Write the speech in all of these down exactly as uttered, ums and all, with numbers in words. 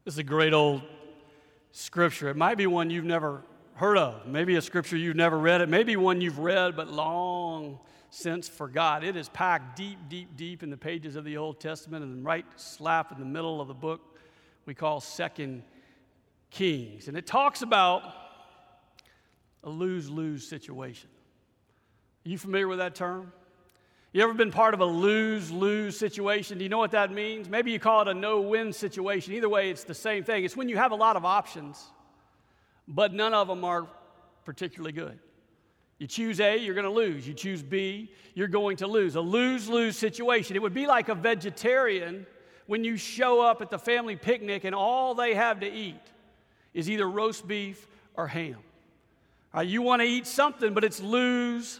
This is a great old scripture. It might be one you've never heard of. Maybe a scripture you've never read. It may be one you've read but long since forgot. It is packed deep, deep, deep in the pages of the Old Testament, and right slap in the middle of the book we call Second Kings. And it talks about a lose-lose situation. Are you familiar with that term? You ever been part of a lose-lose situation? Do you know what that means? Maybe you call it a no-win situation. Either way, it's the same thing. It's when you have a lot of options, but none of them are particularly good. You choose A, you're going to lose. You choose B, you're going to lose. A lose-lose situation. It would be like a vegetarian when you show up at the family picnic and all they have to eat is either roast beef or ham. All right, you want to eat something, but it's lose,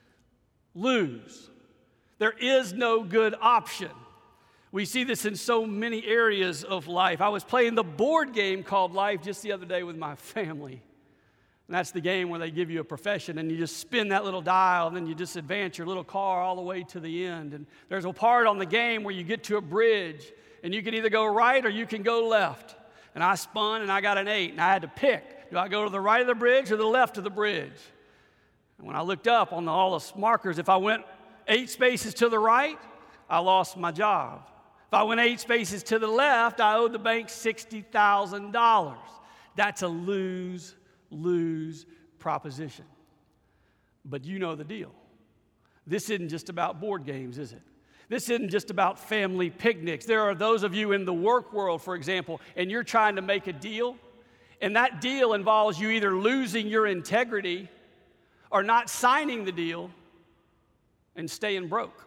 lose. There is no good option. We see this in so many areas of life. I was playing the board game called Life just the other day with my family. And that's the game where they give you a profession and you just spin that little dial and then you just advance your little car all the way to the end. And there's a part on the game where you get to a bridge and you can either go right or you can go left. And I spun and I got an eight and I had to pick. Do I go to the right of the bridge or the left of the bridge? And when I looked up on the, all the markers, if I went eight spaces to the right, I lost my job. If I went eight spaces to the left, I owed the bank sixty thousand dollars. That's a lose-lose proposition. But you know the deal. This isn't just about board games, is it? This isn't just about family picnics. There are those of you in the work world, for example, and you're trying to make a deal, and that deal involves you either losing your integrity or not signing the deal and staying broke.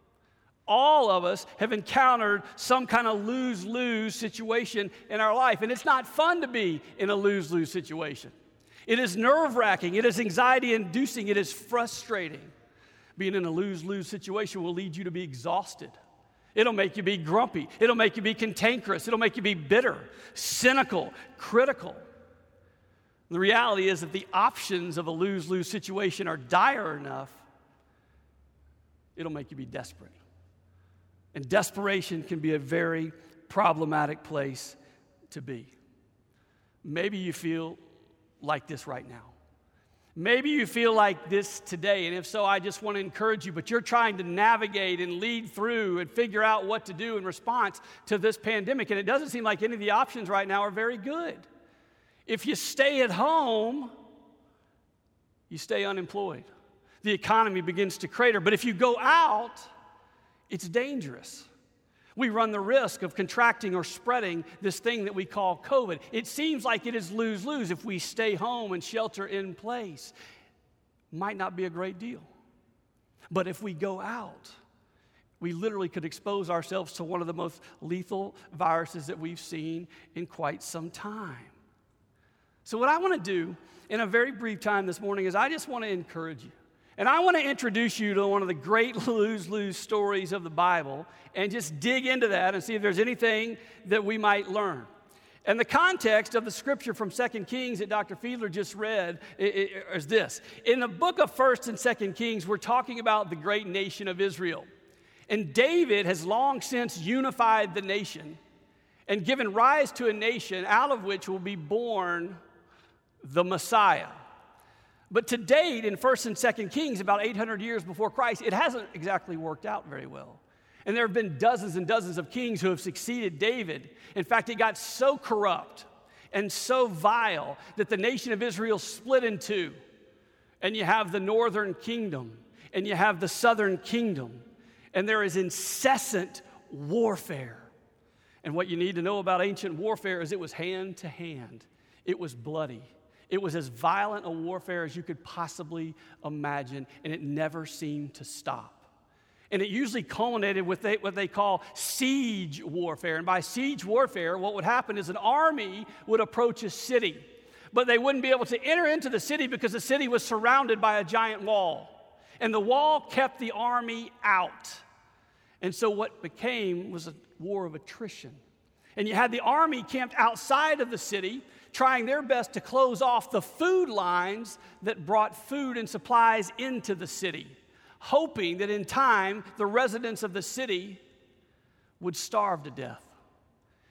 All of us have encountered some kind of lose-lose situation in our life, and it's not fun to be in a lose-lose situation. It is nerve-wracking, it is anxiety-inducing, it is frustrating. Being in a lose-lose situation will lead you to be exhausted. It'll make you be grumpy. It'll make you be cantankerous. It'll make you be bitter, cynical, critical. The reality is that the options of a lose-lose situation are dire enough, it'll make you be desperate. And desperation can be a very problematic place to be. Maybe you feel like this right now. Maybe you feel like this today, and if so, I just want to encourage you, but you're trying to navigate and lead through and figure out what to do in response to this pandemic, and it doesn't seem like any of the options right now are very good. If you stay at home, you stay unemployed. The economy begins to crater. But if you go out, it's dangerous. We run the risk of contracting or spreading this thing that we call COVID. It seems like it is lose-lose if we stay home and shelter in place. Might not be a great deal. But if we go out, we literally could expose ourselves to one of the most lethal viruses that we've seen in quite some time. So what I want to do in a very brief time this morning is I just want to encourage you. And I want to introduce you to one of the great lose-lose stories of the Bible and just dig into that and see if there's anything that we might learn. And the context of the scripture from Second Kings that Doctor Fiedler just read is this. In the book of First and Second Kings, we're talking about the great nation of Israel. And David has long since unified the nation and given rise to a nation out of which will be born the Messiah. But to date, in First and Second Kings, about eight hundred years before Christ, it hasn't exactly worked out very well. And there have been dozens and dozens of kings who have succeeded David. In fact, it got so corrupt and so vile that the nation of Israel split in two. And you have the northern kingdom, and you have the southern kingdom. And there is incessant warfare. And what you need to know about ancient warfare is it was hand to hand. It was bloody. It was as violent a warfare as you could possibly imagine, and it never seemed to stop. And it usually culminated with what they call siege warfare. And by siege warfare, what would happen is an army would approach a city, but they wouldn't be able to enter into the city because the city was surrounded by a giant wall. And the wall kept the army out. And so what became was a war of attrition. And you had the army camped outside of the city, trying their best to close off the food lines that brought food and supplies into the city, hoping that in time the residents of the city would starve to death.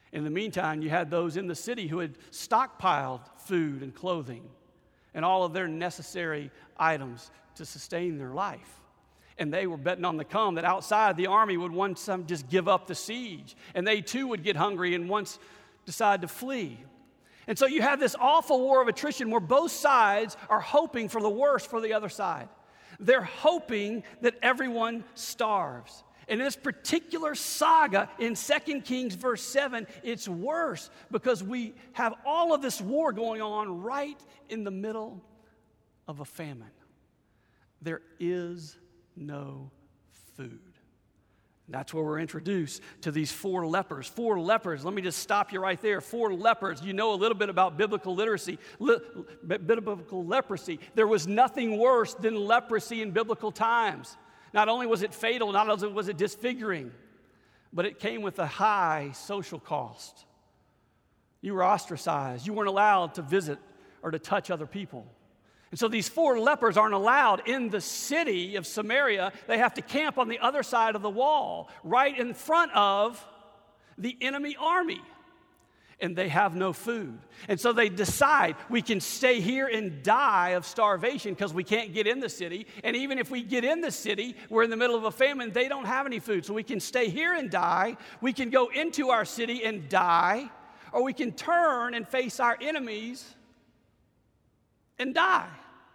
In the meantime, you had those in the city who had stockpiled food and clothing and all of their necessary items to sustain their life. And they were betting on the come that outside the army would once um, just give up the siege. And they too would get hungry and once decide to flee. And so you have this awful war of attrition where both sides are hoping for the worst for the other side. They're hoping that everyone starves. In this particular saga in Second Kings verse seven, it's worse because we have all of this war going on right in the middle of a famine. There is no food. That's where we're introduced to these four lepers. Four lepers. Let me just stop you right there. Four lepers. You know a little bit about biblical literacy, li- biblical leprosy. There was nothing worse than leprosy in biblical times. Not only was it fatal, not only was it disfiguring, but it came with a high social cost. You were ostracized. You weren't allowed to visit or to touch other people. And so these four lepers aren't allowed in the city of Samaria. They have to camp on the other side of the wall, right in front of the enemy army. And they have no food. And so they decide we can stay here and die of starvation because we can't get in the city. And even if we get in the city, we're in the middle of a famine, they don't have any food. So we can stay here and die. We can go into our city and die. Or we can turn and face our enemies and die.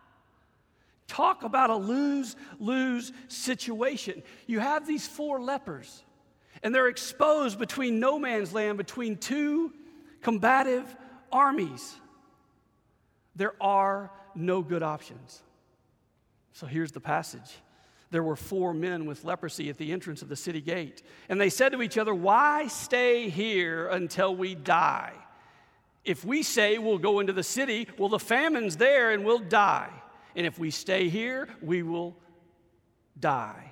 Talk about a lose-lose situation. You have these four lepers, and they're exposed between no man's land, between two combative armies. There are no good options. So here's the passage. There were four men with leprosy at the entrance of the city gate, and they said to each other, "Why stay here until we die? If we say we'll go into the city, well, the famine's there and we'll die. And if we stay here, we will die."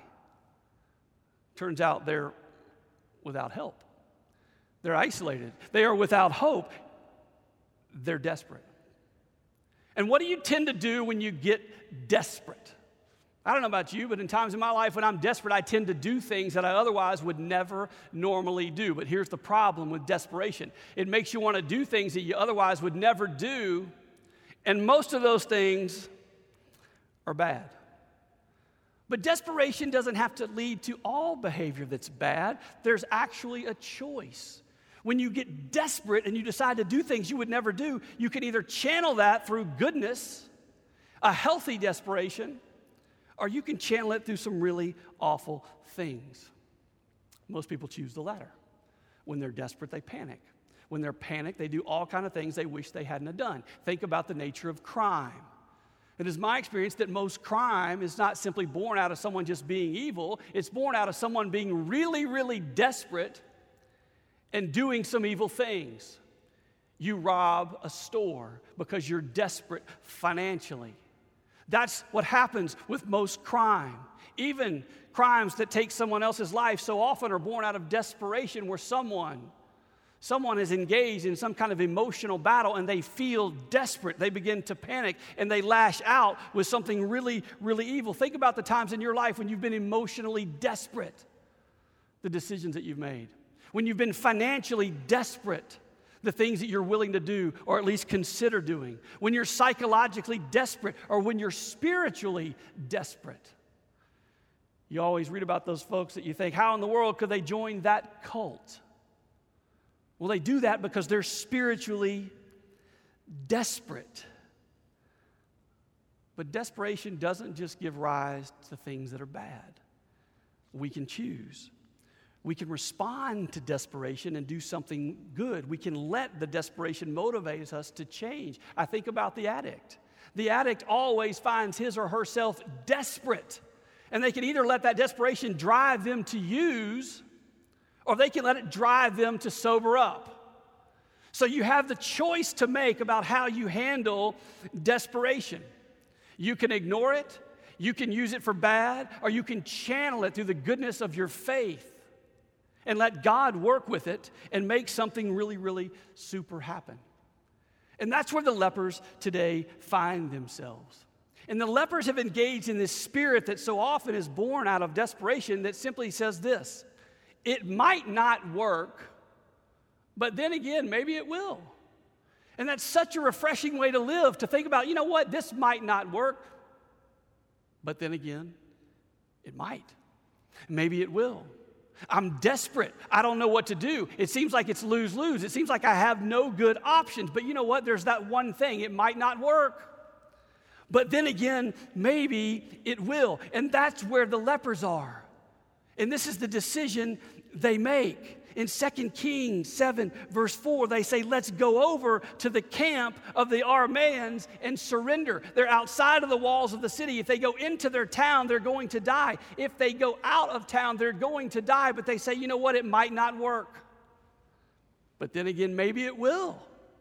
Turns out they're without help. They're isolated. They are without hope. They're desperate. And what do you tend to do when you get desperate? I don't know about you, but in times in my life when I'm desperate, I tend to do things that I otherwise would never normally do. But here's the problem with desperation. It makes you want to do things that you otherwise would never do, and most of those things are bad. But desperation doesn't have to lead to all behavior that's bad. There's actually a choice. When you get desperate and you decide to do things you would never do, you can either channel that through goodness, a healthy desperation, or you can channel it through some really awful things. Most people choose the latter. When they're desperate, they panic. When they're panicked, they do all kinds of things they wish they hadn't have done. Think about the nature of crime. It is my experience that most crime is not simply born out of someone just being evil. It's born out of someone being really, really desperate and doing some evil things. You rob a store because you're desperate financially. That's what happens with most crime. Even crimes that take someone else's life so often are born out of desperation, where someone Someone is engaged in some kind of emotional battle and they feel desperate. They begin to panic and they lash out with something really, really evil. Think about the times in your life when you've been emotionally desperate, the decisions that you've made. When you've been financially desperate, the things that you're willing to do or at least consider doing. When you're psychologically desperate, or when you're spiritually desperate. You always read about those folks that you think, how in the world could they join that cult? Well, they do that because they're spiritually desperate. But desperation doesn't just give rise to things that are bad. We can choose. We can respond to desperation and do something good. We can let the desperation motivate us to change. I think about the addict. The addict always finds his or herself desperate. And they can either let that desperation drive them to use, or they can let it drive them to sober up. So you have the choice to make about how you handle desperation. You can ignore it, you can use it for bad, or you can channel it through the goodness of your faith and let God work with it and make something really, really super happen. And that's where the lepers today find themselves. And the lepers have engaged in this spirit that so often is born out of desperation that simply says this: it might not work, But then again, maybe it will. And that's such a refreshing way to live, to think about, you know what, this might not work. But then again, it might. Maybe it will. I'm desperate. I don't know what to do. It seems like it's lose-lose. It seems like I have no good options. But you know what? There's that one thing. It might not work. But then again, maybe it will. And that's where the lepers are. And this is the decision they make. In Second Kings seven, verse four, they say, let's go over to the camp of the Arameans and surrender. They're outside of the walls of the city. If they go into their town, they're going to die. If they go out of town, they're going to die. But they say, you know what, it might not work. But then again, maybe it will.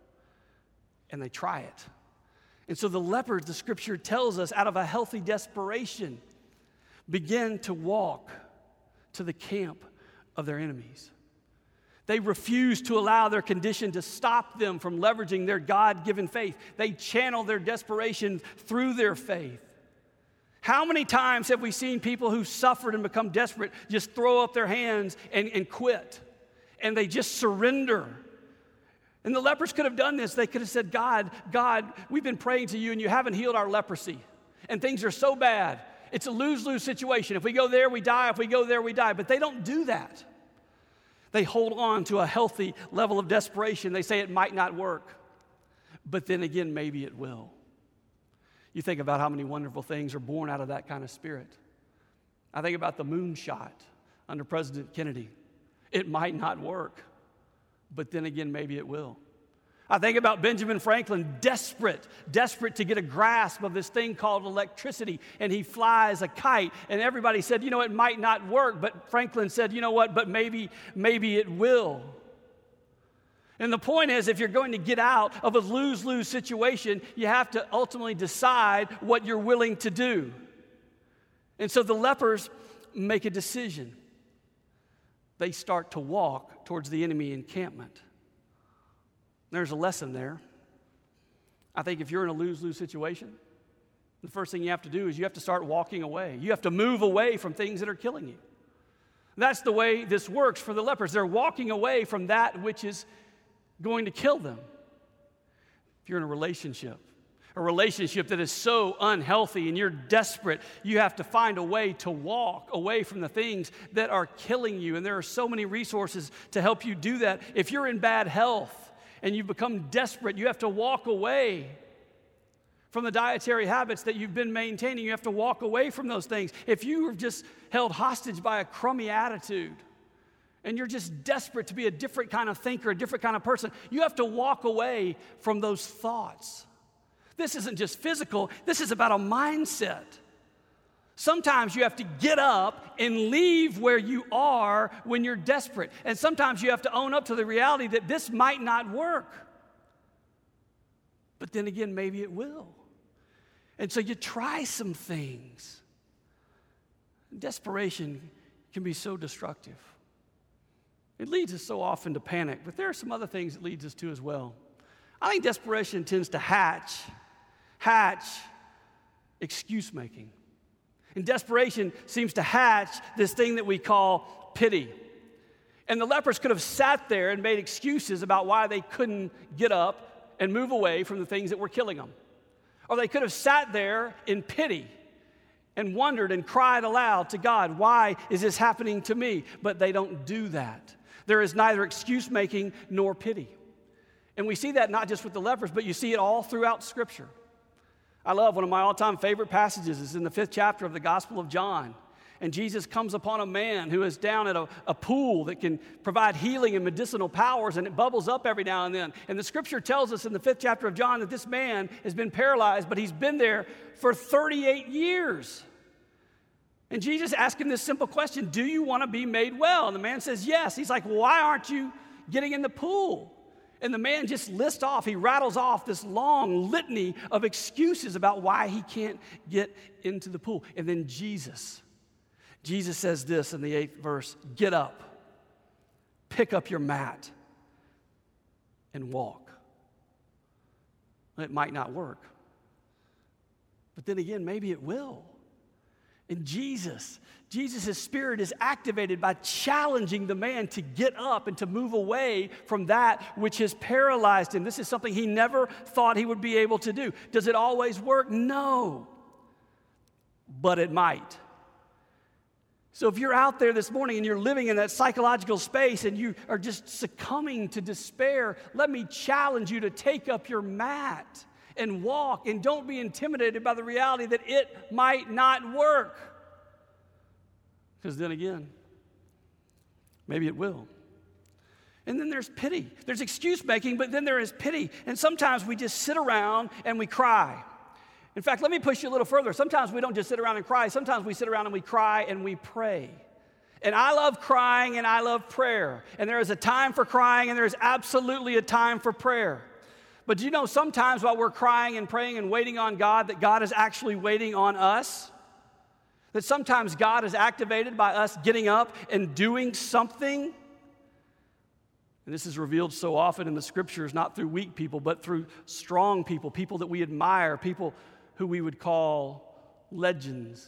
And they try it. And so the lepers, the scripture tells us, out of a healthy desperation, begin to walk to the camp of their enemies. They refuse to allow their condition to stop them from leveraging their God-given faith. They channel their desperation through their faith. How many times have we seen people who suffered and become desperate just throw up their hands and, and quit? And they just surrender. And the lepers could have done this. They could have said, God, God, we've been praying to you and you haven't healed our leprosy. And things are so bad. It's a lose-lose situation. If we go there, we die. If we go there, we die. But they don't do that. They hold on to a healthy level of desperation. They say it might not work, but then again, maybe it will. You think about how many wonderful things are born out of that kind of spirit. I think about the moonshot under President Kennedy. It might not work, but then again, maybe it will. I think about Benjamin Franklin, desperate, desperate to get a grasp of this thing called electricity, and he flies a kite, and everybody said, you know, it might not work, but Franklin said, you know what, but maybe, maybe it will. And the point is, if you're going to get out of a lose-lose situation, you have to ultimately decide what you're willing to do. And so the lepers make a decision. They start to walk towards the enemy encampment. There's a lesson there. I think if you're in a lose-lose situation, the first thing you have to do is you have to start walking away. You have to move away from things that are killing you. That's the way this works for the lepers. They're walking away from that which is going to kill them. If you're in a relationship, a relationship that is so unhealthy and you're desperate, you have to find a way to walk away from the things that are killing you. And there are so many resources to help you do that. If you're in bad health, and you've become desperate, you have to walk away from the dietary habits that you've been maintaining. You have to walk away from those things. If you are just held hostage by a crummy attitude, and you're just desperate to be a different kind of thinker, a different kind of person, you have to walk away from those thoughts. This isn't just physical. This is about a mindset. Sometimes you have to get up and leave where you are when you're desperate. And sometimes you have to own up to the reality that this might not work. But then again, maybe it will. And so you try some things. Desperation can be so destructive. It leads us so often to panic, but there are some other things it leads us to as well. I think desperation tends to hatch, hatch excuse making. And desperation seems to hatch this thing that we call pity. And the lepers could have sat there and made excuses about why they couldn't get up and move away from the things that were killing them. Or they could have sat there in pity and wondered and cried aloud to God, why is this happening to me? But they don't do that. There is neither excuse-making nor pity. And we see that not just with the lepers, but you see it all throughout Scripture. I love one of my all-time favorite passages is in the fifth chapter of the Gospel of John. And Jesus comes upon a man who is down at a, a pool that can provide healing and medicinal powers, and it bubbles up every now and then. And the Scripture tells us in the fifth chapter of John that this man has been paralyzed, but he's been there for thirty-eight years. And Jesus asked him this simple question, do you want to be made well? And the man says, yes. He's like, why aren't you getting in the pool? And the man just lists off, he rattles off this long litany of excuses about why he can't get into the pool. And then Jesus, Jesus says this in the eighth verse, get up, pick up your mat, and walk. It might not work. But then again, maybe it will. In Jesus, Jesus' Spirit is activated by challenging the man to get up and to move away from that which has paralyzed him. This is something he never thought he would be able to do. Does it always work? No. But it might. So if you're out there this morning and you're living in that psychological space and you are just succumbing to despair, let me challenge you to take up your mat and walk, and don't be intimidated by the reality that it might not work. Because then again, maybe it will. And then there's pity. There's excuse making, but then there is pity. And sometimes we just sit around and we cry. In fact, let me push you a little further. Sometimes we don't just sit around and cry. Sometimes we sit around and we cry and we pray. And I love crying and I love prayer. And there is a time for crying and there is absolutely a time for prayer. But do you know sometimes while we're crying and praying and waiting on God, that God is actually waiting on us? That sometimes God is activated by us getting up and doing something? And this is revealed so often in the Scriptures, not through weak people, but through strong people, people that we admire, people who we would call legends,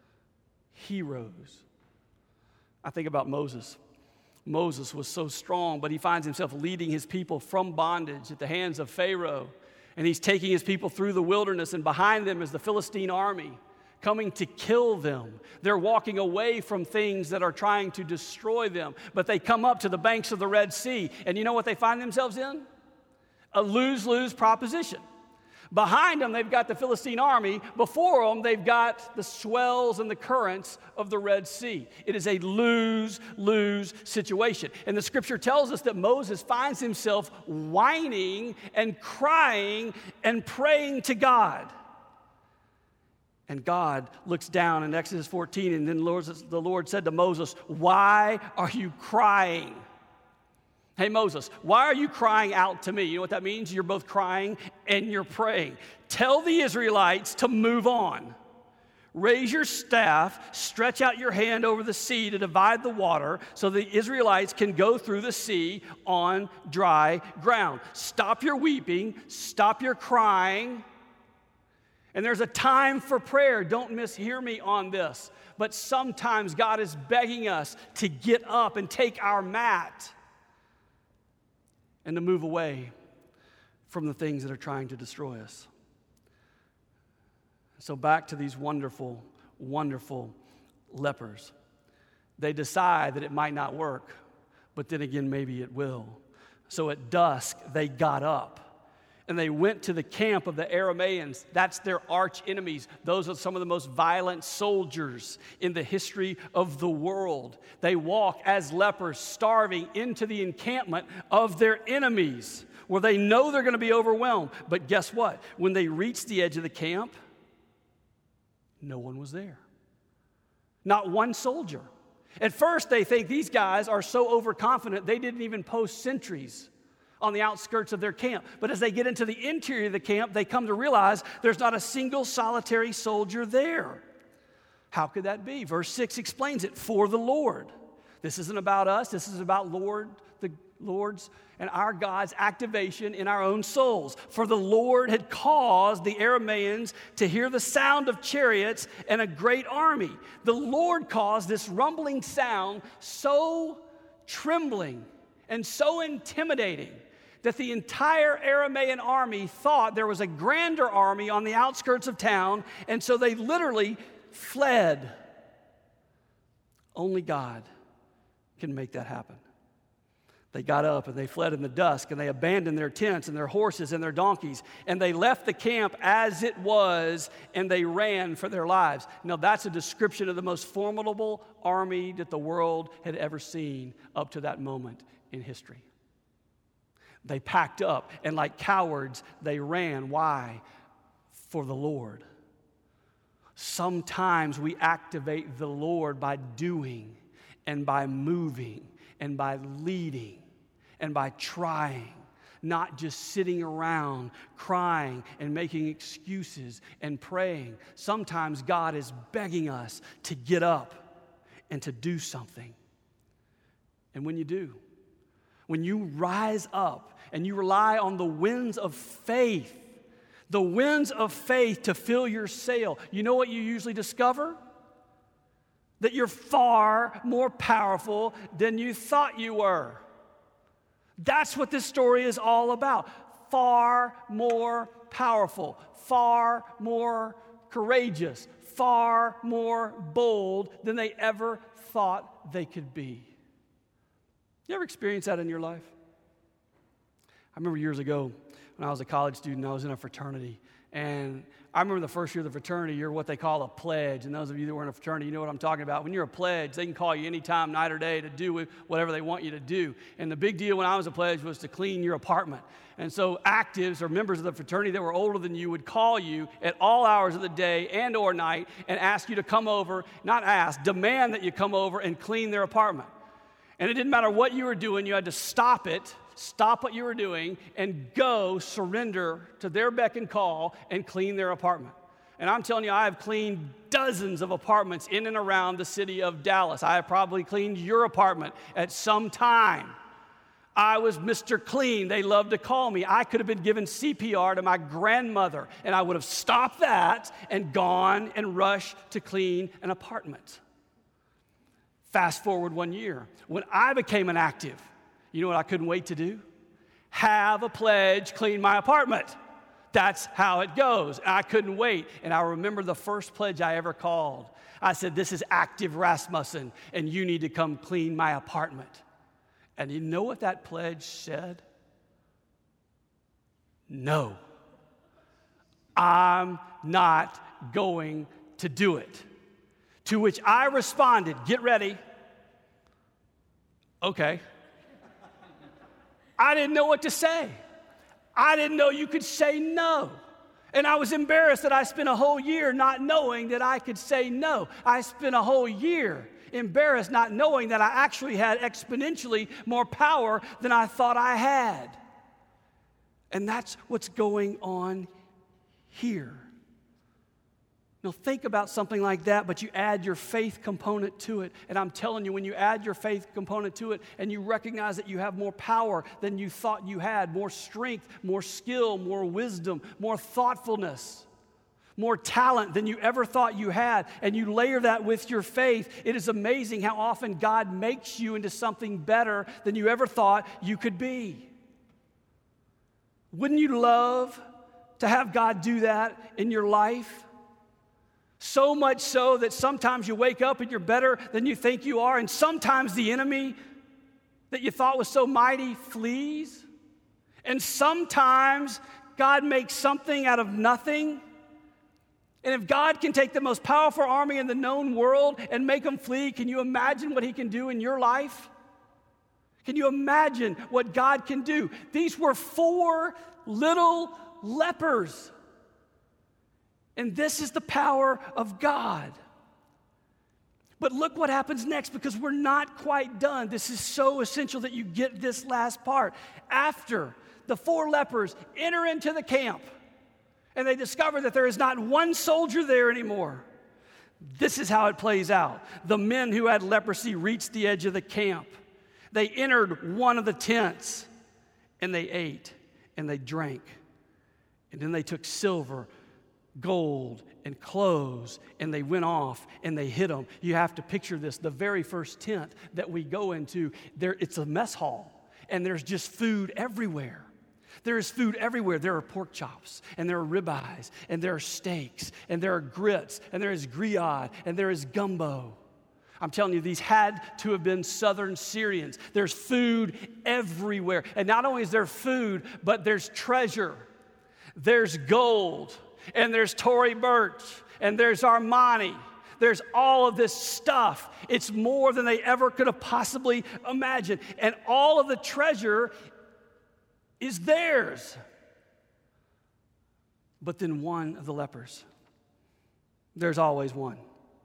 heroes. I think about Moses. Moses was so strong, but he finds himself leading his people from bondage at the hands of Pharaoh. And he's taking his people through the wilderness, and behind them is the Philistine army coming to kill them. They're walking away from things that are trying to destroy them, but they come up to the banks of the Red Sea. And you know what they find themselves in? A lose-lose proposition. Behind them, they've got the Philistine army. Before them, they've got the swells and the currents of the Red Sea. It is a lose-lose situation. And the Scripture tells us that Moses finds himself whining and crying and praying to God. And God looks down in Exodus fourteen, and then the Lord said to Moses, "Why are you crying?" Hey, Moses, why are you crying out to me? You know what that means? You're both crying and you're praying. Tell the Israelites to move on. Raise your staff, stretch out your hand over the sea to divide the water so the Israelites can go through the sea on dry ground. Stop your weeping, stop your crying. And there's a time for prayer. Don't mishear me on this. But sometimes God is begging us to get up and take our mat and to move away from the things that are trying to destroy us. So back to these wonderful, wonderful lepers. They decide that it might not work, but then again, maybe it will. So at dusk, they got up. And they went to the camp of the Aramaeans. That's their arch enemies. Those are some of the most violent soldiers in the history of the world. They walk as lepers, starving into the encampment of their enemies, where they know they're going to be overwhelmed. But guess what? When they reach the edge of the camp, no one was there. Not one soldier. At first, they think these guys are so overconfident they didn't even post sentries on the outskirts of their camp. But as they get into the interior of the camp, they come to realize there's not a single solitary soldier there. How could that be? Verse six explains it. For the Lord. This isn't about us. This is about Lord, the Lord's and our God's activation in our own souls. For the Lord had caused the Aramaeans to hear the sound of chariots and a great army. The Lord caused this rumbling sound so trembling and so intimidating that the entire Aramaean army thought there was a grander army on the outskirts of town, and so they literally fled. Only God can make that happen. They got up and they fled in the dusk, and they abandoned their tents and their horses and their donkeys, and they left the camp as it was, and they ran for their lives. Now, that's a description of the most formidable army that the world had ever seen up to that moment in history. They packed up, and like cowards, they ran. Why? For the Lord. Sometimes we activate the Lord by doing and by moving and by leading and by trying, not just sitting around crying and making excuses and praying. Sometimes God is begging us to get up and to do something. And when you do, when you rise up and you rely on the winds of faith, the winds of faith to fill your sail, you know what you usually discover? that you're far more powerful than you thought you were. That's what this story is all about. Far more powerful, far more courageous, far more bold than they ever thought they could be. You ever experienced that in your life? I remember years ago when I was a college student, I was in a fraternity. And I remember the first year of the fraternity, you're what they call a pledge. And those of you that were in a fraternity, you know what I'm talking about. When you're a pledge, they can call you anytime, night or day, to do whatever they want you to do. And the big deal when I was a pledge was to clean your apartment. And so actives or members of the fraternity that were older than you would call you at all hours of the day and or night and ask you to come over, not ask, demand that you come over and clean their apartment. And it didn't matter what you were doing, you had to stop it, stop what you were doing, and go surrender to their beck and call and clean their apartment. And I'm telling you, I have cleaned dozens of apartments in and around the city of Dallas. I have probably cleaned your apartment at some time. I was Mister Clean. They loved to call me. I could have been given C P R to my grandmother, and I would have stopped that and gone and rushed to clean an apartment. Fast forward one year, when I became an active, you know what I couldn't wait to do? Have a pledge clean my apartment. That's how it goes. And I couldn't wait. And I remember the first pledge I ever called. I said, this is Active Rasmussen, and you need to come clean my apartment. And you know what that pledge said? No. I'm not going to do it. To which I responded, get ready. Okay. I didn't know what to say. I didn't know you could say no. And I was embarrassed that I spent a whole year not knowing that I could say no. I spent a whole year embarrassed not knowing that I actually had exponentially more power than I thought I had. And that's what's going on here. Now think about something like that, but you add your faith component to it. And I'm telling you, when you add your faith component to it and you recognize that you have more power than you thought you had, more strength, more skill, more wisdom, more thoughtfulness, more talent than you ever thought you had, and you layer that with your faith, it is amazing how often God makes you into something better than you ever thought you could be. Wouldn't you love to have God do that in your life? So much so that sometimes you wake up and you're better than you think you are, and sometimes the enemy that you thought was so mighty flees, and sometimes God makes something out of nothing. And if God can take the most powerful army in the known world and make them flee, can you imagine what he can do in your life? Can you imagine what God can do? These were four little lepers. And this is the power of God. But look what happens next, because we're not quite done. This is so essential that you get this last part. After the four lepers enter into the camp, and they discover that there is not one soldier there anymore, this is how it plays out. The men who had leprosy reached the edge of the camp. They entered one of the tents, and they ate, and they drank. And then they took silver, gold, and clothes, and they went off, and they hid them. You have to picture this. The very first tent that we go into, there it's a mess hall, and there's just food everywhere. There is food everywhere. There are pork chops, and there are ribeyes, and there are steaks, and there are grits, and there is grillade, and there is gumbo. I'm telling you, these had to have been southern Syrians. There's food everywhere. And not only is there food, but there's treasure. There's gold, and there's Tory Burch, and there's Armani. There's all of this stuff. It's more than they ever could have possibly imagined. And all of the treasure is theirs. But then one of the lepers, there's always one,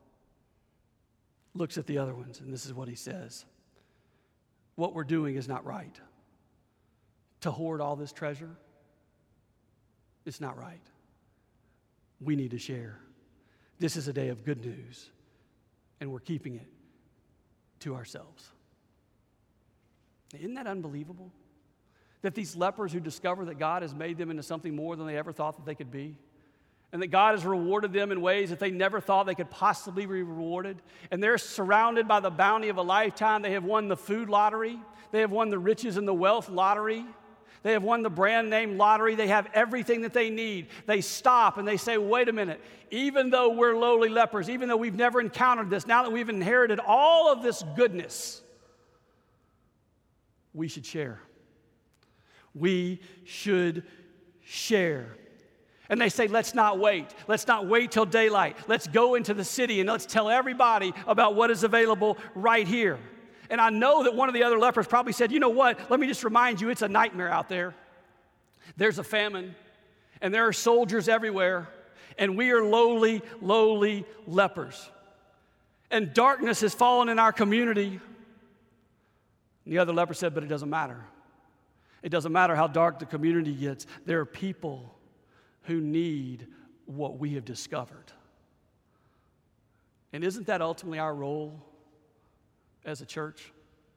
looks at the other ones, and this is what he says. What we're doing is not right. To hoard all this treasure, it's not right. We need to share. This is a day of good news, and we're keeping it to ourselves. Isn't that unbelievable? That these lepers who discover that God has made them into something more than they ever thought that they could be, and that God has rewarded them in ways that they never thought they could possibly be rewarded. And they're surrounded by the bounty of a lifetime. They have won the food lottery. They have won the riches and the wealth lottery. They have won the brand name lottery. They have everything that they need. They stop and they say, wait a minute, even though we're lowly lepers, even though we've never encountered this, now that we've inherited all of this goodness, we should share. We should share. And they say, let's not wait. Let's not wait till daylight. Let's go into the city and let's tell everybody about what is available right here. And I know that one of the other lepers probably said, you know what? Let me just remind you, it's a nightmare out there. There's a famine, and there are soldiers everywhere, and we are lowly, lowly lepers. And darkness has fallen in our community. And the other leper said, but it doesn't matter. It doesn't matter how dark the community gets. There are people who need what we have discovered. And isn't that ultimately our role as a church?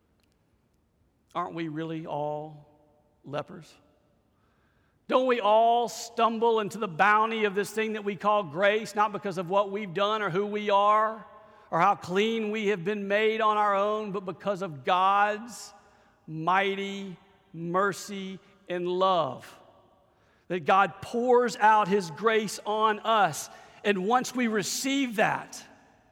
Aren't we really all lepers? Don't we all stumble into the bounty of this thing that we call grace, not because of what we've done or who we are or how clean we have been made on our own, but because of God's mighty mercy and love? That God pours out His grace on us. And once we receive that,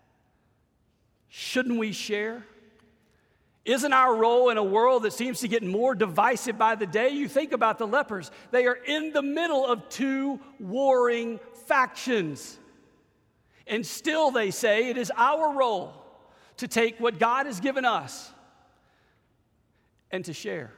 shouldn't we share? Isn't our role in a world that seems to get more divisive by the day? You think about the lepers. They are in the middle of two warring factions. And still they say it is our role to take what God has given us and to share.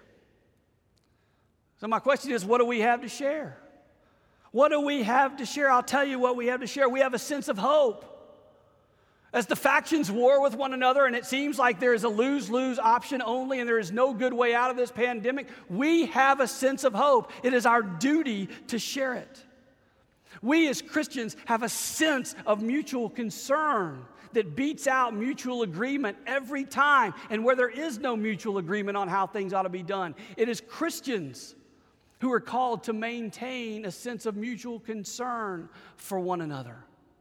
So my question is, what do we have to share? What do we have to share? I'll tell you what we have to share. We have a sense of hope. As the factions war with one another and it seems like there is a lose-lose option only and there is no good way out of this pandemic, we have a sense of hope. It is our duty to share it. We as Christians have a sense of mutual concern that beats out mutual agreement every time. And where there is no mutual agreement on how things ought to be done, it is Christians who are called to maintain a sense of mutual concern for one another.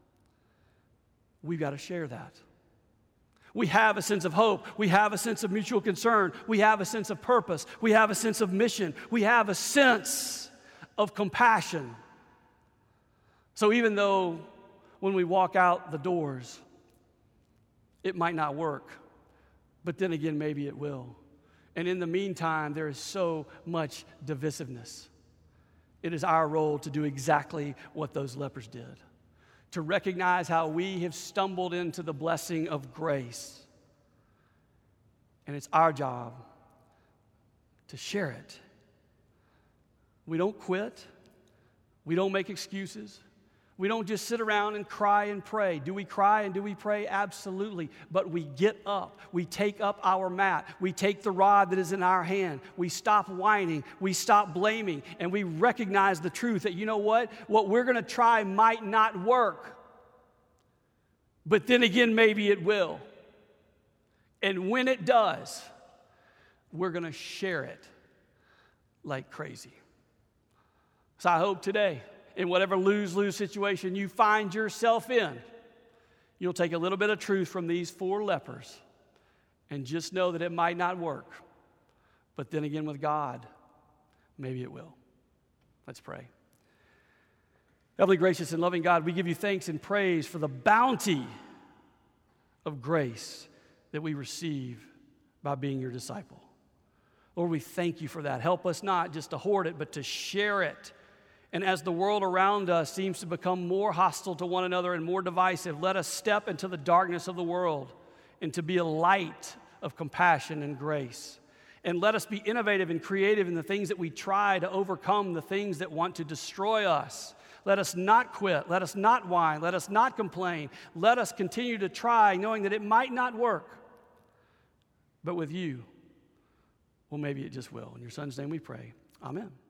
We've got to share that. We have a sense of hope. We have a sense of mutual concern. We have a sense of purpose. We have a sense of mission. We have a sense of compassion. So even though when we walk out the doors, it might not work, but then again, maybe it will. And in the meantime, there is so much divisiveness. It is our role to do exactly what those lepers did, to recognize how we have stumbled into the blessing of grace. And it's our job to share it. We don't quit. We don't make excuses. We don't just sit around and cry and pray. Do we cry and do we pray? Absolutely. But we get up. We take up our mat. We take the rod that is in our hand. We stop whining. We stop blaming. And we recognize the truth that, you know what? What we're going to try might not work. But then again, maybe it will. And when it does, we're going to share it like crazy. So I hope today, in whatever lose-lose situation you find yourself in, you'll take a little bit of truth from these four lepers and just know that it might not work. But then again, with God, maybe it will. Let's pray. Heavenly, gracious, and loving God, we give you thanks and praise for the bounty of grace that we receive by being your disciple. Lord, we thank you for that. Help us not just to hoard it, but to share it. And as the world around us seems to become more hostile to one another and more divisive, let us step into the darkness of the world and to be a light of compassion and grace. And let us be innovative and creative in the things that we try to overcome the things that want to destroy us. Let us not quit. Let us not whine. Let us not complain. Let us continue to try, knowing that it might not work. But with you, well, maybe it just will. In your Son's name we pray. Amen.